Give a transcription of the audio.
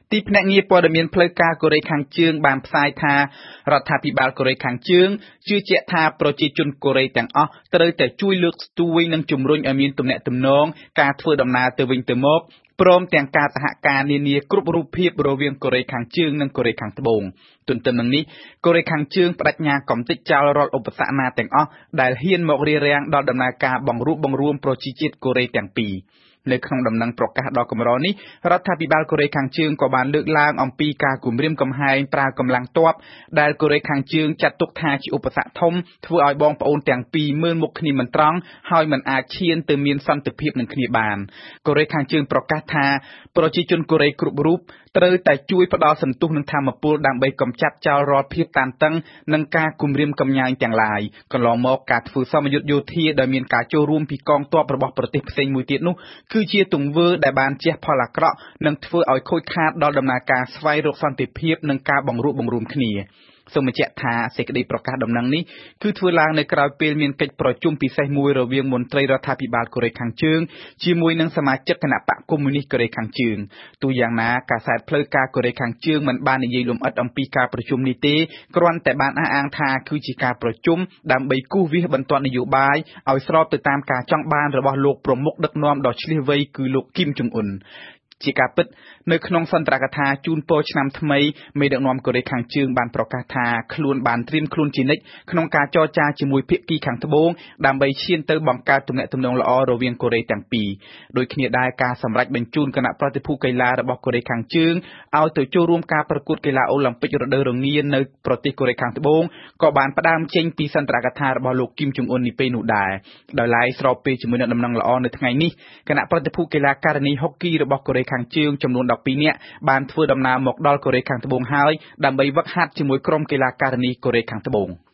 ទីភ្នាក់ងារព័ត៌មានផ្លូវការកូរ៉េខាងជើងបានផ្សាយថារដ្ឋាភិបាលកូរ៉េខាងជើងជឿជាក់ថាប្រជាជនកូរ៉េទាំងអស់ត្រូវតែជួយលើកស្ទួយនិងជំរុញឲ្យមានទំនាក់ទំនងការធ្វើដំណើរទៅវិញទៅមកព្រមទាំងការសហការនានាគ្រប់រូបភាពរវាងកូរ៉េខាងជើងនិងកូរ៉េខាងត្បូងទន្ទឹមនឹងនេះកូរ៉េខាងជើងបដិញ្ញាកំទេចចោលរាល់ឧបសគ្គណាទាំងអស់ដែលហ៊ានមករារាំងដល់ដំណើរការបង្រួបបង្រួមប្រជាជាតិកូរ៉េទាំងពីរនៅក្នុងដំណឹងប្រកាសដ៏កម្រនេះរដ្ឋាភិបាលកូរ៉េខាងជើងក៏បានលើកឡើងអំពីការគំរាមកំហែងប្រើកម្លាំងទ័ពដែលកូរ៉េខាងជើងចាត់ទុកថាជាឧបសគ្គធំធ្វើឲ្យបងប្អូនទាំងពីរមើលមុខគ្នាមិនត្រង់ហើយមិនអាចឈានទៅមានសន្តិភាពនឹងគ្នាបានកូរ៉េខាងជើងប្រកាសថាប្រជាជនកូរ៉េគ្រប់រូបត្រូវតែជួយផ្ដល់សន្ទុះនឹងធម្មពលដើម្បីកម្ចាត់ចោលរាល់ភាពតានតឹងនិងការគំរាមកំហែងទាំងឡាយកន្លងមកការធ្វើសមយុទ្ធយោធាដោយមានការចូលរួមពីកងទ័ពរបស់ប្រទេសផ្សេងមួយទៀតនោះគឺជាទង្វើដែលបានជះផលអាក្រក់និងធ្វើឲ្យខូចខាតដល់ដំណើរការស្វែងរកសន្តិភាពនិងការបង្រួបបង្រួមគ្នាសូមបញ្ជាក់ថាសេចក្តីប្រកាសដំណឹងនេះគឺធ្វើឡើងនៅក្រៅពេលមានកិច្ចប្រជុំពិសេសមួយរវាងមន្ត្រីរដ្ឋាភិបាលកូរ៉េខាងជើងជាមួយនឹងសមាជិកគណៈបកកុម្មុយនីសកូរ៉េខាងជើងទោះយ៉ាងណាកាសែតផ្លូវការកូរ៉េខាងជើងមិនបាននិយាយលម្អិតអំពីការប្រជុំនេះទេគ្រាន់តែបានអះអាងថាគឺជាការប្រជុំដើម្បីគូសវាសបន្ទាត់នយោបាយឲ្យស្របទៅតាមការចង់បានរបស់លោកប្រមុខដឹកនាំដ៏ឈ្លាសវៃគឺលោកគីមចុងអ៊ុនជាការពិតនៅក្នុងសន្ទរកថាជូនពរឆ្នាំថ្មីមេដឹកនាំកូរ៉េខាងជើងបានប្រកាសថាខ្លួនបានត្រៀមខ្លួនជានិច្ចក្នុងការចរចាជាមួយភាគីខាងត្បូងដើម្បីឈានទៅបង្កើតទំនាក់ទំនងល្អរវាងកូរ៉េទាំងពីរដូចគ្នាដែរការសម្រេចបញ្ជូនគណៈប្រតិភូកីឡារបស់កូរ៉េខាងជើងឲ្យទៅចូលរួមការប្រកួតកីឡាអូឡ িম্প ពិករដូវរងានៅប្រទេសកូរ៉េខាងត្បូងក៏បានផ្ដើមចេញពីសន្ទរកថារបស់លោកគីមចុងអ៊ុននេះពេលនោះដែរដោយឡែកស្របពេលជាមួយនឹងដំណឹងល្អនៅថ្ងៃនេះគណៈប្រតិភូកីឡាករនីហុកគីរបស់កូរ៉េខាងជើងចំនួន12នាក់បានធ្វើដំណើរមកដល់កូរ៉េខាងត្បូងហើយដើម្បីហ្វឹកហាត់ជាមួយក្រុមកីឡាករនីកូរ៉េខាងត្បូង